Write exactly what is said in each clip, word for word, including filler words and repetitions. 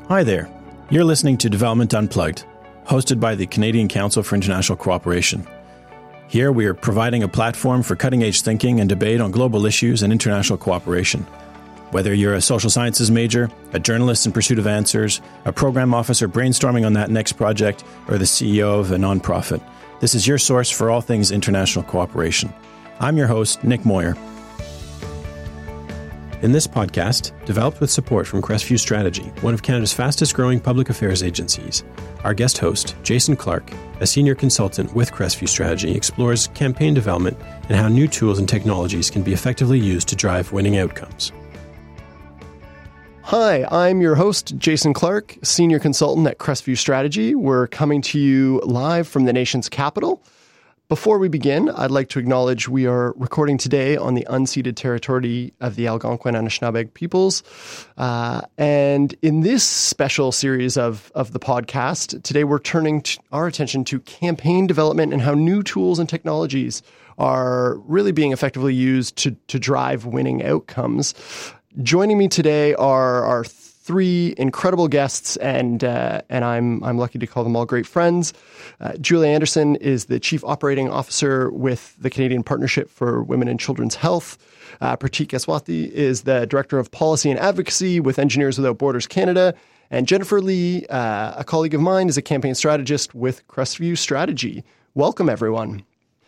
Hi there. You're listening to Development Unplugged, hosted by the Canadian Council for International Cooperation. Here we are providing a platform for cutting-edge thinking and debate on global issues and international cooperation. Whether you're a social sciences major, a journalist in pursuit of answers, a program officer brainstorming on that next project, or the C E O of a nonprofit, this is your source for all things international cooperation. I'm your host, Nick Moyer. In this podcast, developed with support from Crestview Strategy, one of Canada's fastest-growing public affairs agencies, our guest host, Jason Clark, a senior consultant with Crestview Strategy, explores campaign development and how new tools and technologies can be effectively used to drive winning outcomes. Hi, I'm your host, Jason Clark, senior consultant at Crestview Strategy. We're coming to you live from the nation's capital. Before we begin, I'd like to acknowledge we are recording today on the unceded territory of the Algonquin and Anishinaabe peoples. Uh, and in this special series of, of the podcast, today we're turning t- our attention to campaign development and how new tools and technologies are really being effectively used to, to drive winning outcomes. Joining me today are our three incredible guests, and uh, and I'm I'm lucky to call them all great friends. Uh, Julia Anderson is the Chief Operating Officer with the Canadian Partnership for Women and Children's Health. Uh, Pratik Eswathi is the Director of Policy and Advocacy with Engineers Without Borders Canada. And Jennifer Lee, uh, a colleague of mine, is a campaign strategist with Crestview Strategy. Welcome, everyone.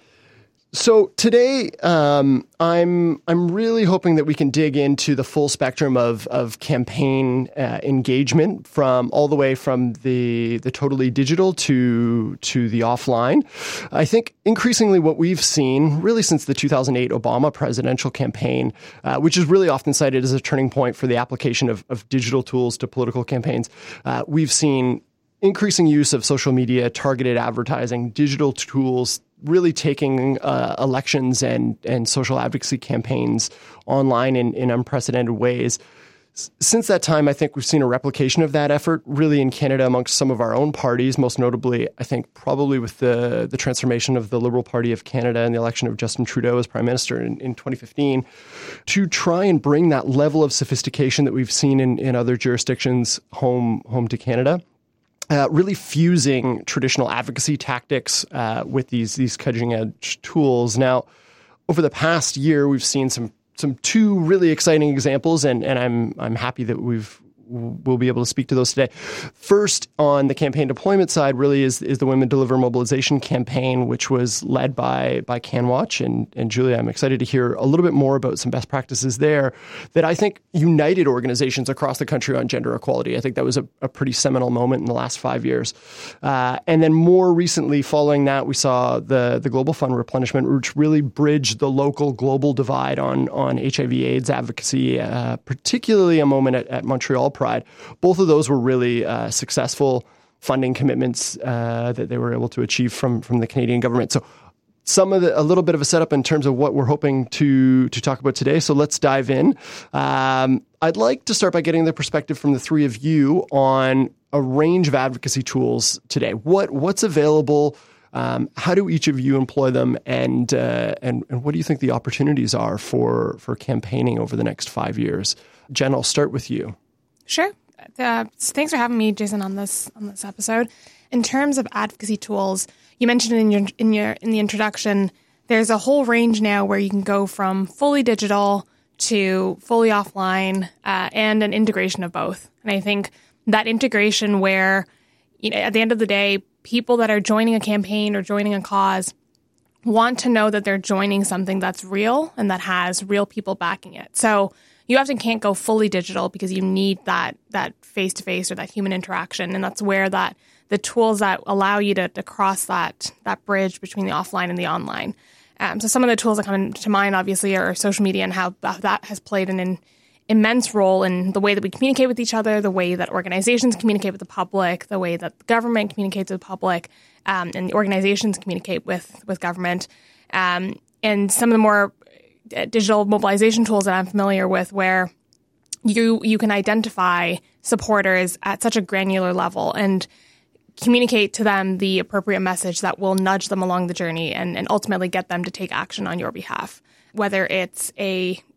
So today, um, I'm I'm really hoping that we can dig into the full spectrum of of campaign uh, engagement, from all the way from the the totally digital to to the offline. I think increasingly what we've seen, really since the two thousand eight Obama presidential campaign, uh, which is really often cited as a turning point for the application of, of digital tools to political campaigns, uh, we've seen increasing use of social media, targeted advertising, digital tools, really taking uh, elections and, and social advocacy campaigns online in, in unprecedented ways. S- since that time, I think we've seen a replication of that effort really in Canada amongst some of our own parties, most notably, I think, probably with the, the transformation of the Liberal Party of Canada and the election of Justin Trudeau as Prime Minister in, in twenty fifteen, to try and bring that level of sophistication that we've seen in, in other jurisdictions home, home to Canada. Uh, really fusing traditional advocacy tactics uh, with these these cutting-edge tools. Now, over the past year, we've seen some some two really exciting examples, and and I'm I'm happy that we've we'll be able to speak to those today. First, on the campaign deployment side, really is is the Women Deliver Mobilization campaign, which was led by by CanWatch. And, and Julia, I'm excited to hear a little bit more about some best practices there that I think united organizations across the country on gender equality. I think that was a, a pretty seminal moment in the last five years. Uh, and then more recently, following that, we saw the, the Global Fund replenishment, which really bridged the local global divide on, on H I V AIDS advocacy, uh, particularly a moment at, at Montreal Pride. Both of those were really uh, successful funding commitments uh, that they were able to achieve from from the Canadian government. So some of the, a little bit of a setup in terms of what we're hoping to to talk about today. So let's dive in. Um, I'd like to start by getting the perspective from the three of you on a range of advocacy tools today. What what's available? Um, how do each of you employ them, and uh, and and what do you think the opportunities are for for campaigning over the next five years? Jen, I'll start with you. Sure. Uh, thanks for having me, Jason, on this on this episode. In terms of advocacy tools, you mentioned in your in your in the introduction, there's a whole range now where you can go from fully digital to fully offline, uh, and an integration of both. And I think that integration, where, you know, at the end of the day, people that are joining a campaign or joining a cause want to know that they're joining something that's real and that has real people backing it. So you often can't go fully digital because you need that that face-to-face or that human interaction. And that's where that the tools that allow you to, to cross that that bridge between the offline and the online. Um, so some of the tools that come to mind, obviously, are social media and how that has played an, an immense role in the way that we communicate with each other, the way that organizations communicate with the public, the way that the government communicates with the public, um, and the organizations communicate with, with government. Um, and some of the more digital mobilization tools that I'm familiar with, where you you can identify supporters at such a granular level and communicate to them the appropriate message that will nudge them along the journey and, and ultimately get them to take action on your behalf. Whether it's a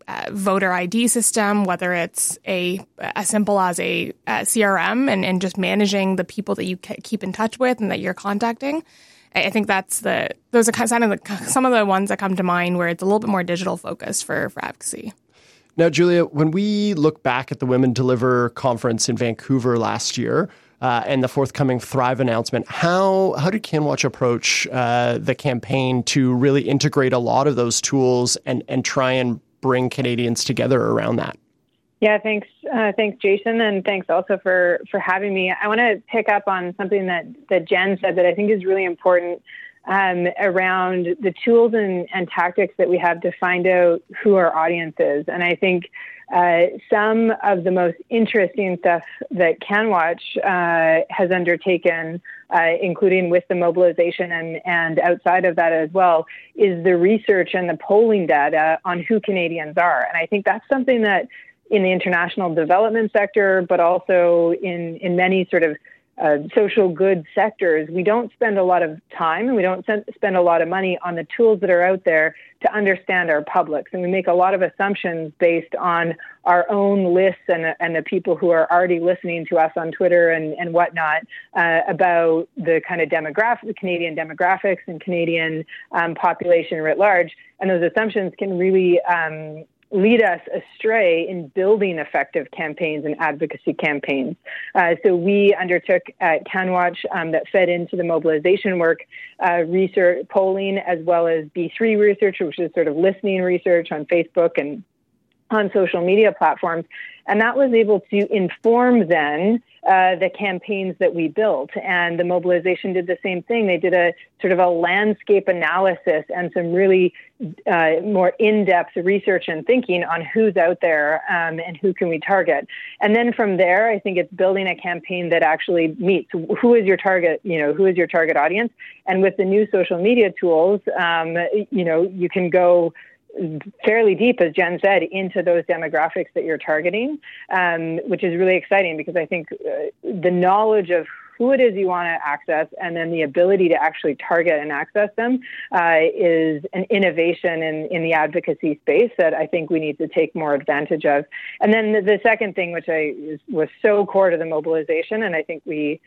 uh, voter I D system, whether it's a as simple as a, a C R M and, and just managing the people that you keep in touch with and that you're contacting. I think that's the those are kind of the, some of the ones that come to mind where it's a little bit more digital focused for, for advocacy. Now, Julia, when we look back at the Women Deliver conference in Vancouver last year uh, and the forthcoming Thrive announcement, how how did CanWatch approach uh, the campaign to really integrate a lot of those tools and, and try and bring Canadians together around that? Yeah, thanks, uh, thanks, Jason, and thanks also for, for having me. I want to pick up on something that, that Jen said that I think is really important um, around the tools and, and tactics that we have to find out who our audience is. And I think uh, some of the most interesting stuff that CanWatch uh, has undertaken, uh, including with the mobilization and, and outside of that as well, is the research and the polling data on who Canadians are. And I think that's something that in the international development sector, but also in, in many sort of uh, social good sectors, we don't spend a lot of time and we don't spend a lot of money on the tools that are out there to understand our publics. And we make a lot of assumptions based on our own lists and, and the people who are already listening to us on Twitter and, and whatnot uh, about the kind of demographic, the Canadian demographics and Canadian um, population writ large. And those assumptions can really um, lead us astray in building effective campaigns and advocacy campaigns. Uh, so we undertook at CanWatch um, that fed into the mobilization work, uh, research, polling, as well as B three research, which is sort of listening research on Facebook and on social media platforms. And that was able to inform then uh, the campaigns that we built. And the mobilization did the same thing. They did a sort of a landscape analysis and some really uh, more in-depth research and thinking on who's out there um, and who can we target. And then from there, I think it's building a campaign that actually meets who is your target, you know, who is your target audience. And with the new social media tools, um, you know, you can go fairly deep, as Jen said, into those demographics that you're targeting, um, which is really exciting because I think uh, the knowledge of who it is you want to access and then the ability to actually target and access them uh, is an innovation in, in the advocacy space that I think we need to take more advantage of. And then the, the second thing, which I was so core to the mobilization, and I think we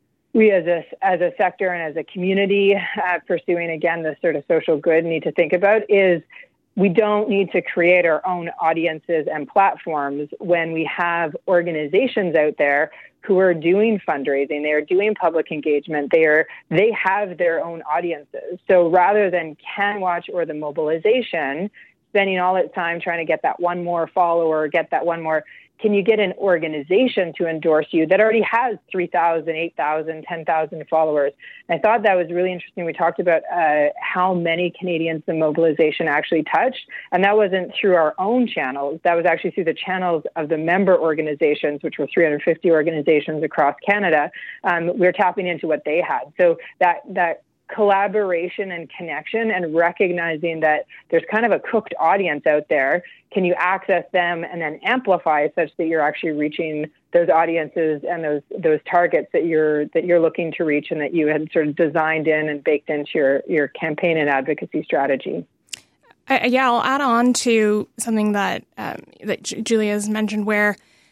we as a, as a sector and as a community uh, pursuing, again, this sort of social good need to think about is we don't need to create our own audiences and platforms when we have organizations out there who are doing fundraising, they are doing public engagement, they are they have their own audiences. So rather than CanWatch or the mobilization spending all its time trying to get that one more follower, get that one more, can you get an organization to endorse you that already has three thousand, eight thousand, ten thousand followers? And I thought that was really interesting. We talked about uh, how many Canadians the mobilization actually touched, and that wasn't through our own channels. That was actually through the channels of the member organizations, which were three hundred fifty organizations across Canada. Um, we were tapping into what they had. So that that collaboration and connection and recognizing that there's kind of a cooked audience out there. Can you access them and then amplify such that you're actually reaching those audiences and those those targets that you're that you're looking to reach and that you had sort of designed in and baked into your, your campaign and advocacy strategy? Uh, yeah, I'll add on to something that um, that J- Julia has mentioned, where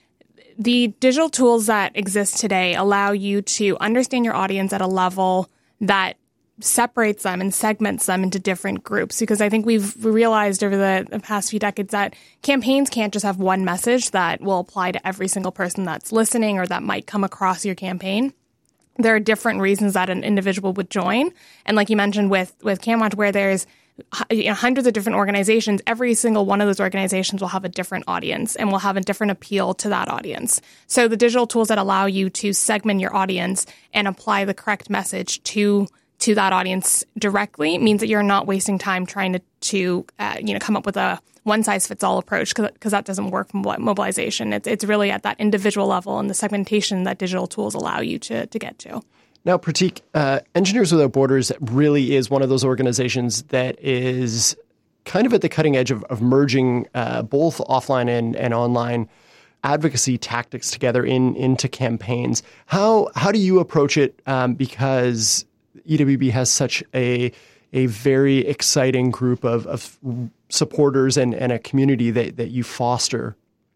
the digital tools that exist today allow you to understand your audience at a level that separates them and segments them into different groups. Because I think we've realized over the, the past few decades that campaigns can't just have one message that will apply to every single person that's listening or that might come across your campaign. There are different reasons that an individual would join. And like you mentioned with, with CanWatch, where there's you know, hundreds of different organizations, every single one of those organizations will have a different audience and will have a different appeal to that audience. So the digital tools that allow you to segment your audience and apply the correct message to to that audience directly means that you're not wasting time trying to, to uh, you know, come up with a one-size-fits-all approach, because that doesn't work from mobilization. It's, it's really at that individual level and the segmentation that digital tools allow you to, to get to. Now, Pratik, uh, Engineers Without Borders really is one of those organizations that is kind of at the cutting edge of, of merging uh, both offline and, and online advocacy tactics together in into campaigns. How how do you approach it? Um, because E W B has such a a very exciting group of, of supporters and, and a community that, that you foster.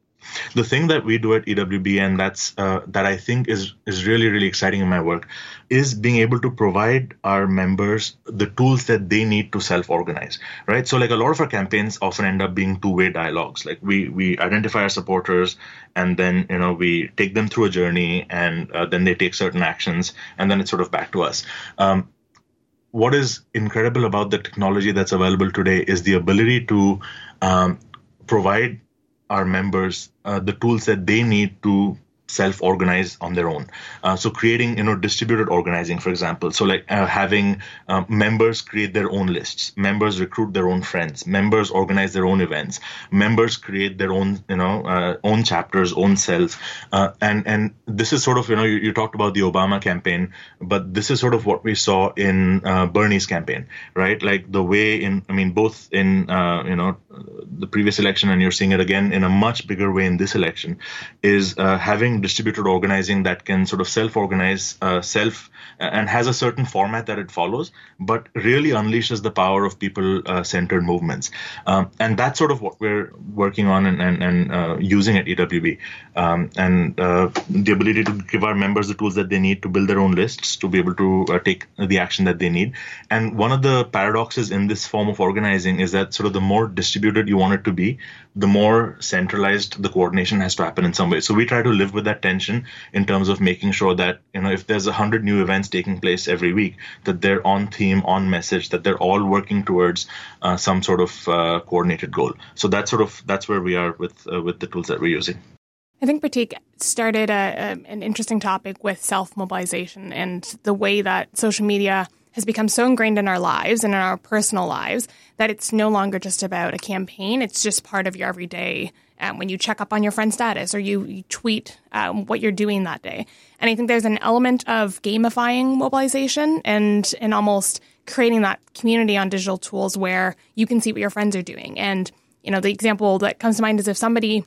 The thing that we do at E W B, and that's uh, that I think is is really, really exciting in my work, is being able to provide our members the tools that they need to self-organize, right? So like a lot of our campaigns often end up being two-way dialogues. Like we we identify our supporters, and then, you know, we take them through a journey, and uh, then they take certain actions, and then it's sort of back to us. Um, what is incredible about the technology that's available today is the ability to um, provide our members uh, the tools that they need to self-organize on their own. Uh, so creating, you know, distributed organizing, for example. So like uh, having uh, members create their own lists, members recruit their own friends, members organize their own events, members create their own, you know, uh, own chapters, own cells. Uh, and, and this is sort of, you know, you, you talked about the Obama campaign, but this is sort of what we saw in uh, Bernie's campaign, right? Like the way in, I mean, both in, uh, you know, the previous election, and you're seeing it again in a much bigger way in this election, is uh, having distributed organizing that can sort of self-organize, uh, self, and has a certain format that it follows, but really unleashes the power of people-centered movements. Um, and that's sort of what we're working on and, and, and uh, using at E W B. Um, and uh, the ability to give our members the tools that they need to build their own lists, to be able to uh, take the action that they need. And one of the paradoxes in this form of organizing is that sort of the more distributed you want it to be, the more centralized the coordination has to happen in some way. So we try to live with that tension in terms of making sure that, you know, if there's a hundred new events taking place every week, that they're on theme, on message, that they're all working towards uh, some sort of uh, coordinated goal. So that's sort of, that's where we are with uh, with the tools that we're using. I think Pratik started a, a, an interesting topic with self-mobilization and the way that social media has become so ingrained in our lives and in our personal lives that it's no longer just about a campaign. It's just part of your everyday. Um, when you check up on your friend's status or you, you tweet um, what you're doing that day. And I think there's an element of gamifying mobilization and and almost creating that community on digital tools where you can see what your friends are doing. And, you know, the example that comes to mind is if somebody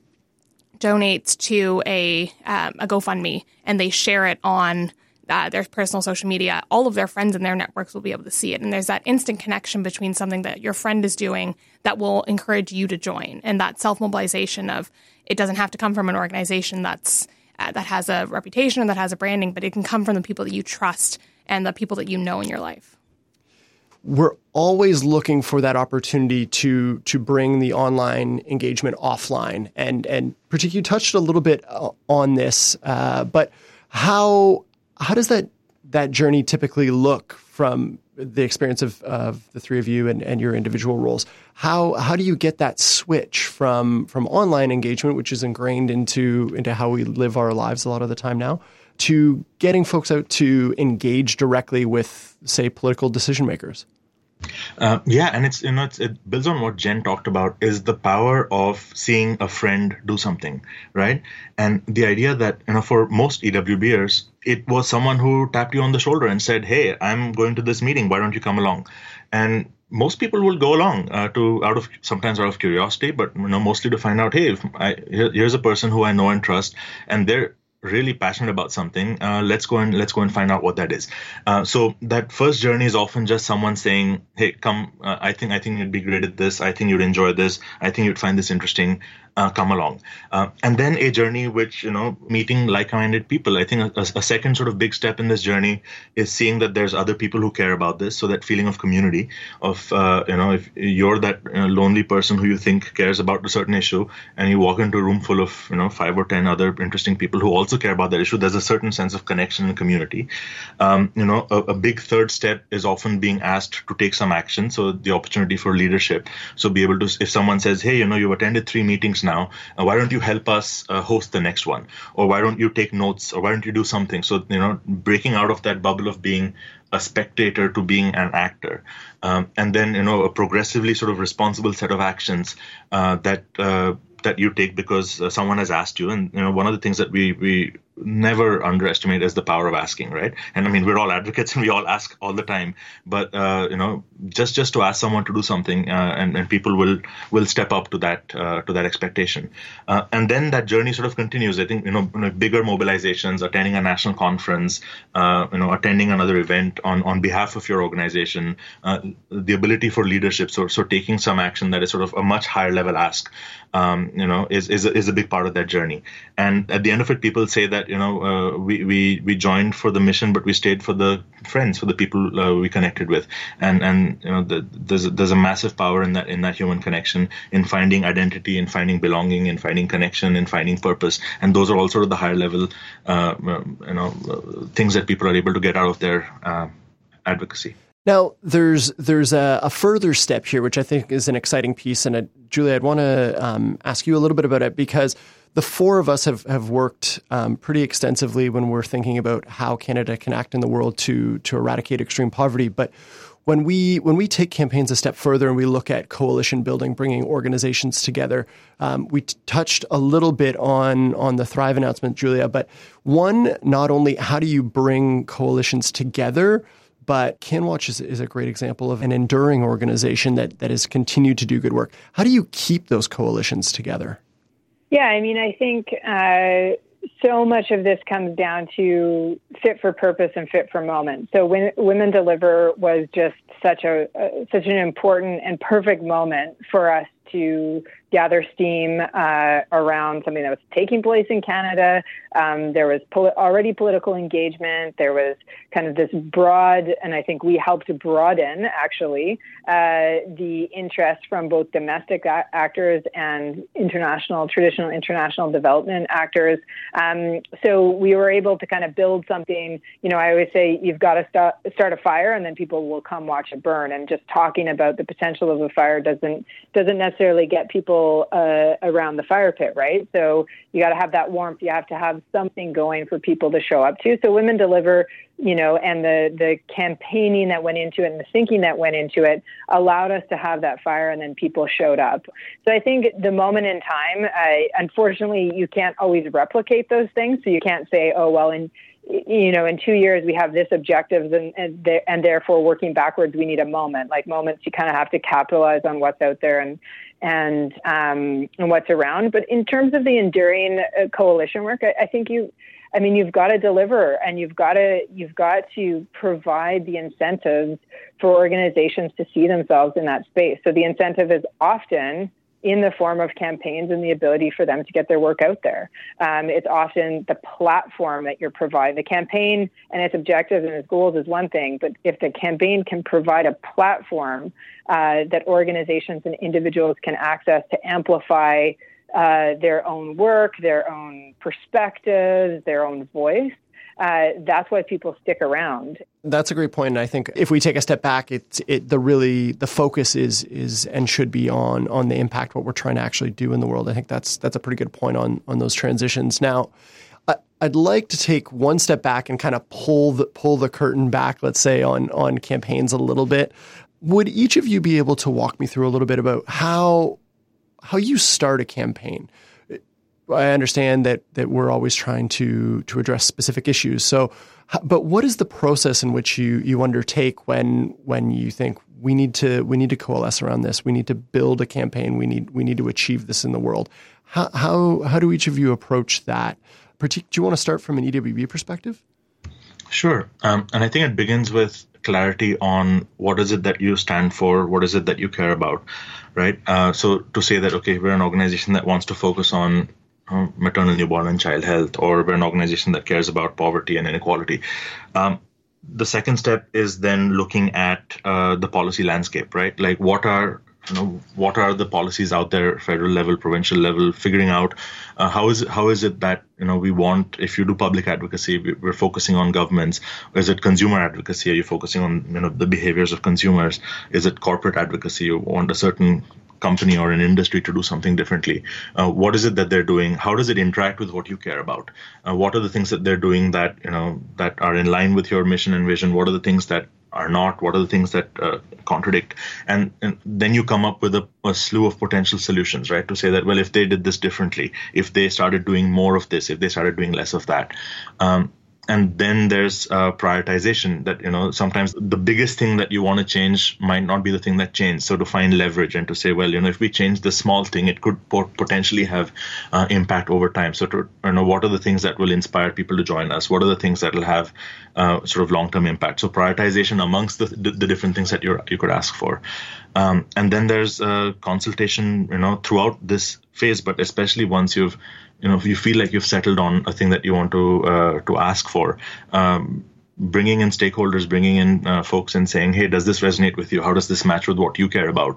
donates to a um, a GoFundMe and they share it on Uh, their personal social media, all of their friends and their networks will be able to see it. And there's that instant connection between something that your friend is doing that will encourage you to join. And that self-mobilization of it doesn't have to come from an organization that's uh, that has a reputation or that has a branding, but it can come from the people that you trust and the people that you know in your life. We're always looking for that opportunity to to bring the online engagement offline. And, and particularly, you touched a little bit on this, uh, but how... How does that that journey typically look from the experience of, of the three of you and, and your individual roles? How how do you get that switch from from online engagement, which is ingrained into into how we live our lives a lot of the time now, to getting folks out to engage directly with, say, political decision makers? Uh, yeah, and it's, you know, it's, it builds on what Jen talked about, is the power of seeing a friend do something, right? And the idea that, you know, for most EWBers, it was someone who tapped you on the shoulder and said, "Hey, I'm going to this meeting. Why don't you come along?" And most people will go along uh, to out of sometimes out of curiosity, but, you know, mostly to find out, hey, if I, here, here's a person who I know and trust, and they're really passionate about something. Uh, let's go and let's go and find out what that is. Uh, so that first journey is often just someone saying, "Hey, come. Uh, I think I think you'd be great at this. I think you'd enjoy this. I think you'd find this interesting. Uh, come along." Uh, and then a journey which, you know, meeting like-minded people. I think a, a second sort of big step in this journey is seeing that there's other people who care about this. So that feeling of community, of, uh, you know, if you're that uh, lonely person who you think cares about a certain issue and you walk into a room full of, you know, five or ten other interesting people who also care about that issue, there's a certain sense of connection and community. Um, you know, a, a big third step is often being asked to take some action. So the opportunity for leadership. So be able to, if someone says, "Hey, you know, you've attended three meetings now, uh, why don't you help us uh, host the next one? Or why don't you take notes? Or why don't you do something?" So, you know, breaking out of that bubble of being a spectator to being an actor. Um, and then, you know, a progressively sort of responsible set of actions uh, that uh, that you take because uh, someone has asked you. And, you know, one of the things that we, we never underestimate is the power of asking, right? And I mean, we're all advocates and we all ask all the time, but uh, you know, just just to ask someone to do something, uh, and and people will will step up to that uh, to that expectation, uh, and then that journey sort of continues. I think you know, you know bigger mobilizations, attending a national conference, uh, you know, attending another event on on behalf of your organization, uh, the ability for leadership, so so taking some action that is sort of a much higher level ask, um, you know, is is a, is a big part of that journey. And at the end of it, people say that you know uh, we we we joined for the mission, but we stayed for the friends, for the people uh, we connected with, and and you know the, there's a, there's a massive power in that in that human connection, in finding identity, in finding belonging, in finding connection, in finding purpose, and those are all sort of the higher level uh, you know uh, things that people are able to get out of their uh, advocacy. Now, there's there's a, a further step here, which I think is an exciting piece. And uh, Julia, I'd want to um, ask you a little bit about it, because the four of us have, have worked um, pretty extensively when we're thinking about how Canada can act in the world to to eradicate extreme poverty. But when we when we take campaigns a step further and we look at coalition building, bringing organizations together, um, we t- touched a little bit on on the Thrive announcement, Julia. But one, not only how do you bring coalitions together, but CanWatch is, is a great example of an enduring organization that that has continued to do good work. How do you keep those coalitions together? Yeah, I mean, I think uh, so much of this comes down to fit for purpose and fit for moment. So when Women Deliver was just such a uh, such an important and perfect moment for us to gather steam uh, around something that was taking place in Canada. Um, there was poli- already political engagement. There was kind of this broad, and I think we helped to broaden, actually, uh, the interest from both domestic a- actors and international, traditional international development actors. Um, so we were able to kind of build something. You know, I always say you've got to start, start a fire, and then people will come watch it burn. And just talking about the potential of a fire doesn't doesn't necessarily get people Uh, around the fire pit, right? So you got to have that warmth. You have to have something going for people to show up to. So Women Deliver, you know, and the the campaigning that went into it and the thinking that went into it allowed us to have that fire, and then people showed up. So I think the moment in time, I, unfortunately, you can't always replicate those things. So you can't say, oh, well, in you know, in two years we have this objectives, and and, th- and therefore working backwards, we need a moment. Like moments, you kind of have to capitalize on what's out there and and um, and what's around. But in terms of the enduring uh, coalition work, I, I think you, I mean, you've got to deliver, and you've got to you've got to provide the incentives for organizations to see themselves in that space. So the incentive is often in the form of campaigns and the ability for them to get their work out there. Um, it's often the platform that you're providing. The campaign and its objectives and its goals is one thing, but if the campaign can provide a platform uh, that organizations and individuals can access to amplify uh, their own work, their own perspectives, their own voice, Uh, that's why people stick around. That's a great point. And I think if we take a step back, it's it the really the focus is is and should be on on the impact, what we're trying to actually do in the world. I think that's that's a pretty good point on on those transitions. Now, I, I'd like to take one step back and kind of pull the pull the curtain back, let's say, on on campaigns a little bit. Would each of you be able to walk me through a little bit about how how you start a campaign? I understand that that we're always trying to to address specific issues. So, but what is the process in which you you undertake when when you think we need to we need to coalesce around this? We need to build a campaign. We need we need to achieve this in the world. How how how do each of you approach that? Do you want to start from an E W B perspective? Sure, um, and I think it begins with clarity on what is it that you stand for, what is it that you care about, right? Uh, so to say that, okay, we're an organization that wants to focus on Uh, maternal, newborn, and child health, or we're an organization that cares about poverty and inequality. Um, the second step is then looking at uh, the policy landscape, right? Like what are you know what are the policies out there, federal level, provincial level, figuring out uh, how is it, how is it that you know we want, if you do public advocacy, we're focusing on governments. Is it consumer advocacy? Are you focusing on you know the behaviors of consumers? Is it corporate advocacy? You want a certain company or an industry to do something differently? Uh, what is it that they're doing? How does it interact with what you care about? Uh, what are the things that they're doing that you know that are in line with your mission and vision? What are the things that are not? What are the things that uh, contradict? And, and then you come up with a, a slew of potential solutions, right? To say that, well, if they did this differently, if they started doing more of this, if they started doing less of that. Um, And then there's uh, prioritization that, you know, sometimes the biggest thing that you want to change might not be the thing that changed. So to find leverage and to say, well, you know, if we change the small thing, it could potentially have uh, impact over time. So to, you know, what are the things that will inspire people to join us? What are the things that will have uh, sort of long-term impact? So prioritization amongst the, the, the different things that you you could ask for. Um, and then there's uh, consultation, you know, throughout this phase, but especially once you've, you know, if you feel like you've settled on a thing that you want to uh, to ask for, um, bringing in stakeholders, bringing in uh, folks and saying, hey, does this resonate with you? How does this match with what you care about?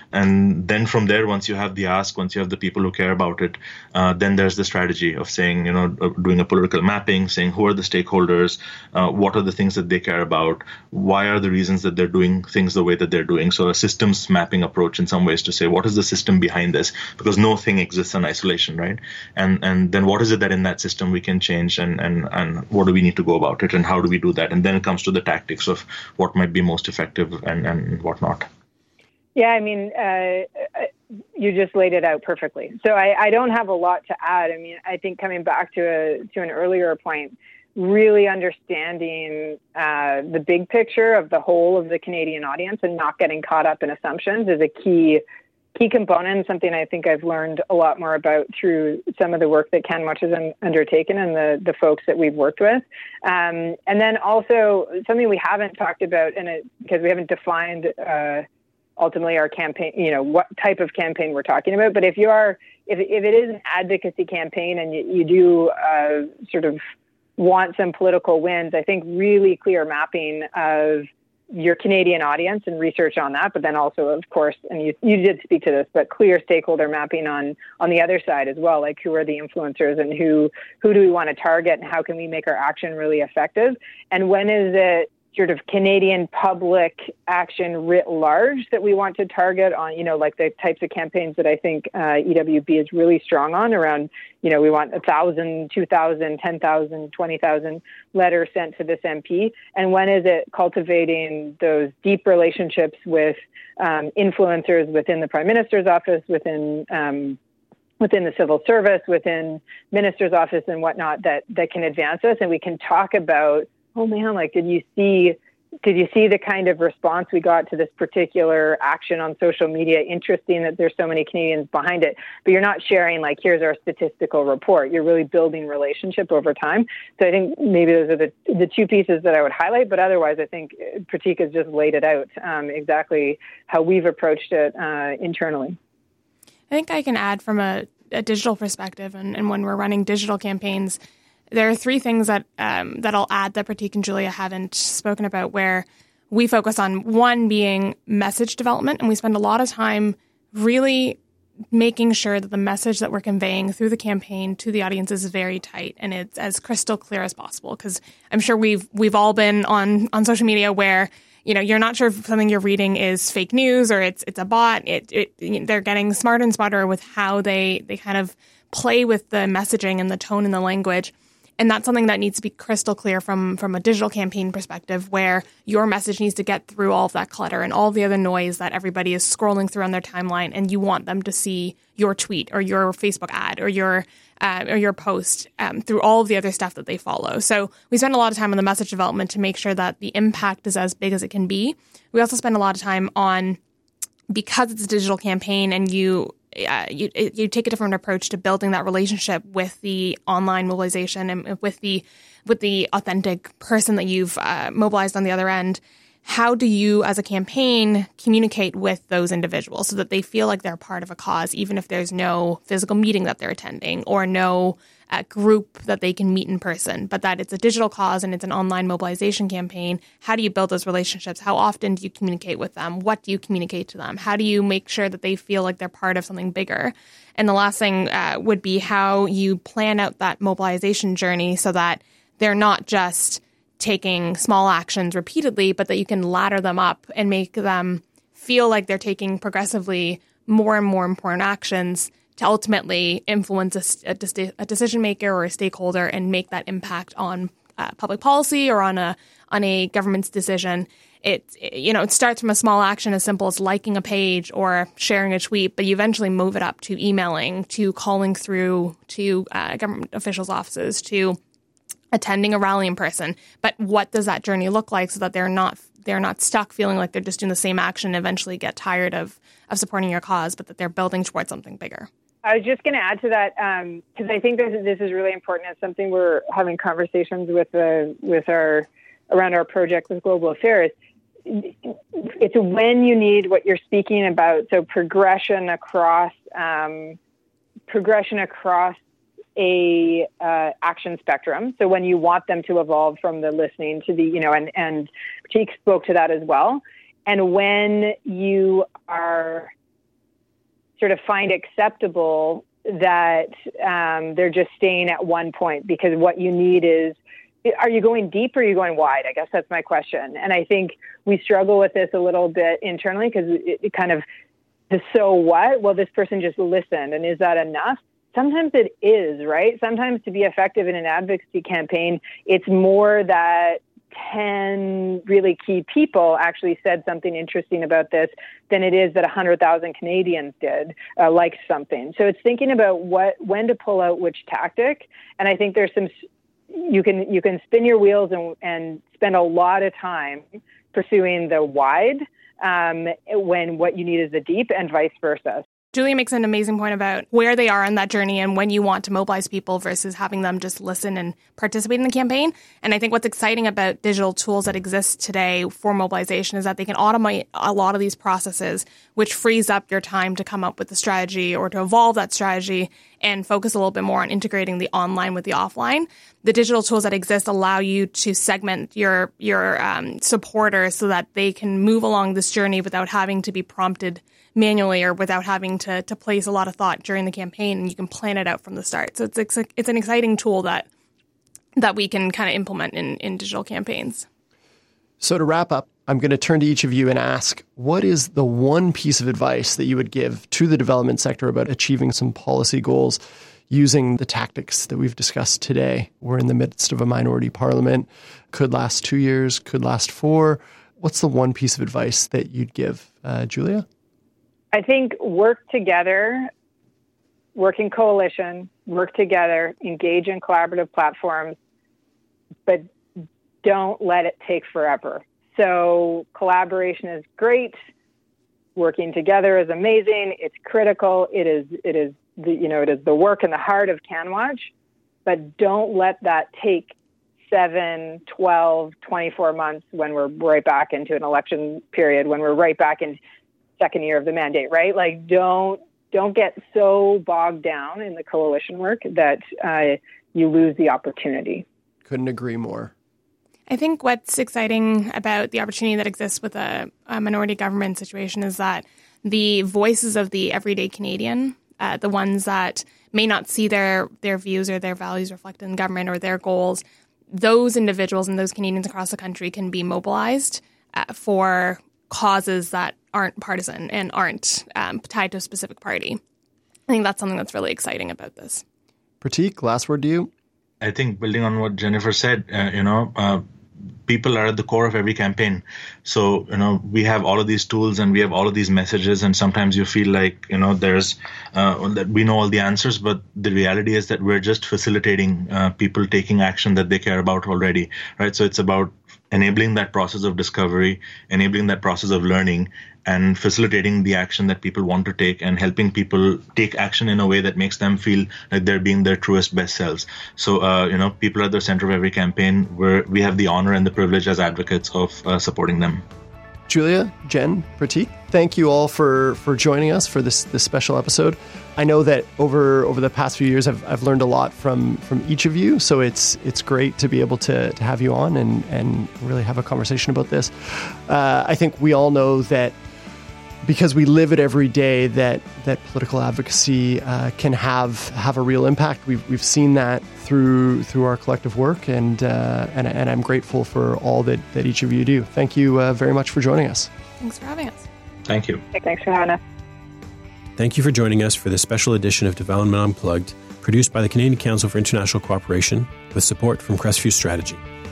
And then from there, once you have the ask, once you have the people who care about it, uh, then there's the strategy of saying, you know, doing a political mapping, saying who are the stakeholders, uh, what are the things that they care about, why are the reasons that they're doing things the way that they're doing. So a systems mapping approach in some ways to say, what is the system behind this? Because no thing exists in isolation, right? And and then what is it that in that system we can change, and, and, and what do we need to go about it, and how do we do that? And then it comes to the tactics of what might be most effective and, and whatnot. Yeah, I mean, uh, you just laid it out perfectly. So I, I don't have a lot to add. I mean, I think coming back to a to an earlier point, really understanding uh, the big picture of the whole of the Canadian audience and not getting caught up in assumptions is a key key component, something I think I've learned a lot more about through some of the work that Ken Much has undertaken and the, the folks that we've worked with. Um, and then also something we haven't talked about, and it, because we haven't defined uh, ultimately our campaign, you know, what type of campaign we're talking about. But if you are, if, if it is an advocacy campaign and you, you do uh, sort of want some political wins, I think really clear mapping of your Canadian audience and research on that, but then also, of course, and you, you did speak to this, but clear stakeholder mapping on, on the other side as well, like who are the influencers and who, who do we want to target and how can we make our action really effective? And when is it sort of Canadian public action writ large that we want to target on, you know, like the types of campaigns that I think uh, E W B is really strong on around, you know, we want a thousand, two thousand, ten thousand, twenty thousand letters sent to this M P. And when is it cultivating those deep relationships with um, influencers within the Prime Minister's office, within um, within the civil service, within minister's office and whatnot that, that can advance us, and we can talk about, oh man, like, did you see, did you see the kind of response we got to this particular action on social media? Interesting that there's so many Canadians behind it, but you're not sharing like, here's our statistical report. You're really building relationship over time. So I think maybe those are the, the two pieces that I would highlight, but otherwise I think Pratik has just laid it out um, exactly how we've approached it uh, internally. I think I can add from a, a digital perspective, and, and when we're running digital campaigns, there are three things that um, that I'll add that Pratik and Julia haven't spoken about, where we focus on one being message development, and we spend a lot of time really making sure that the message that we're conveying through the campaign to the audience is very tight and it's as crystal clear as possible. Because I'm sure we've we've all been on on social media where, you know, you're not sure if something you're reading is fake news or it's it's a bot. It, it they're getting smarter and smarter with how they they kind of play with the messaging and the tone and the language. And that's something that needs to be crystal clear from, from a digital campaign perspective, where your message needs to get through all of that clutter and all the other noise that everybody is scrolling through on their timeline. And you want them to see your tweet or your Facebook ad or your uh, or your post um, through all of the other stuff that they follow. So we spend a lot of time on the message development to make sure that the impact is as big as it can be. We also spend a lot of time on, because it's a digital campaign and you Uh, you you take a different approach to building that relationship with the online mobilization and with the with the authentic person that you've uh, mobilized on the other end. How do you, as a campaign, communicate with those individuals so that they feel like they're part of a cause, even if there's no physical meeting that they're attending or no uh, group that they can meet in person, but that it's a digital cause and it's an online mobilization campaign? How do you build those relationships? How often do you communicate with them? What do you communicate to them? How do you make sure that they feel like they're part of something bigger? And the last thing uh, would be how you plan out that mobilization journey so that they're not just taking small actions repeatedly, but that you can ladder them up and make them feel like they're taking progressively more and more important actions to ultimately influence a, a, a decision maker or a stakeholder and make that impact on uh, public policy or on a on a government's decision it, you know, it starts from a small action as simple as liking a page or sharing a tweet, but you eventually move it up to emailing, to calling through to uh, government officials' offices, to attending a rally in person. But what does that journey look like so that they're not they're not stuck feeling like they're just doing the same action and eventually get tired of, of supporting your cause, but that they're building towards something bigger? I was just going to add to that because um, I think this is, this is really important. It's something we're having conversations with uh, with our around our project with Global Affairs. It's when you need what you're speaking about. So progression across um, progression across a uh, action spectrum. So when you want them to evolve from the listening to the, you know, and and Pratik spoke to that as well. And when you are sort of find acceptable that um, they're just staying at one point, because what you need is, are you going deep or are you going wide? I guess that's my question. And I think we struggle with this a little bit internally because it, it kind of, the so what? Well, this person just listened, and is that enough? Sometimes it is, right? Sometimes to be effective in an advocacy campaign, it's more that ten really key people actually said something interesting about this than it is that one hundred thousand Canadians did uh, like something. So it's thinking about what when to pull out which tactic. And I think there's some, you can you can spin your wheels and, and spend a lot of time pursuing the wide um, when what you need is the deep, and vice versa. Julia makes an amazing point about where they are on that journey and when you want to mobilize people versus having them just listen and participate in the campaign. And I think what's exciting about digital tools that exist today for mobilization is that they can automate a lot of these processes, which frees up your time to come up with the strategy or to evolve that strategy and focus a little bit more on integrating the online with the offline. The digital tools that exist allow you to segment your your um, supporters so that they can move along this journey without having to be prompted manually or without having to to place a lot of thought during the campaign, and you can plan it out from the start. So it's it's, it's an exciting tool that that we can kind of implement in, in digital campaigns. So to wrap up, I'm going to turn to each of you and ask, what is the one piece of advice that you would give to the development sector about achieving some policy goals using the tactics that we've discussed today? We're in the midst of a minority parliament, could last two years, could last four. What's the one piece of advice that you'd give, uh, Julia? I think work together, work in coalition, work together, engage in collaborative platforms, but don't let it take forever. So collaboration is great. Working together is amazing. It's critical. It is, it is the, you know, it is the work and the heart of CanWatch, but don't let that take seven, twelve, twenty-four months when we're right back into an election period, when we're right back in second year of the mandate, right? Like, don't don't get so bogged down in the coalition work that uh, you lose the opportunity. Couldn't agree more. I think what's exciting about the opportunity that exists with a, a minority government situation is that the voices of the everyday Canadian, uh, the ones that may not see their their views or their values reflected in government or their goals, those individuals and those Canadians across the country can be mobilized uh, for causes that aren't partisan and aren't um, tied to a specific party. I think that's something that's really exciting about this. Pratik, last word to you. I think building on what Jennifer said, uh, you know, uh, people are at the core of every campaign. So, you know, we have all of these tools and we have all of these messages, and sometimes you feel like, you know, there's, uh, that we know all the answers, but the reality is that we're just facilitating uh, people taking action that they care about already, right? So it's about enabling that process of discovery, enabling that process of learning, and facilitating the action that people want to take, and helping people take action in a way that makes them feel like they're being their truest best selves. So, uh, you know, people are at the center of every campaign, where we have the honor and the privilege as advocates of uh, supporting them. Julia, Jen, Pratik, thank you all for, for joining us for this, this special episode. I know that over over the past few years, I've I've learned a lot from from each of you. So it's it's great to be able to to have you on and and really have a conversation about this. Uh, I think we all know that, because we live it every day, that that political advocacy uh, can have have a real impact. We've we've seen that through through our collective work, and uh, and and I'm grateful for all that that each of you do. Thank you uh, very much for joining us. Thanks for having us. Thank you. Thanks for having us. Thank you for joining us for this special edition of Development Unplugged, produced by the Canadian Council for International Cooperation with support from Crestview Strategy.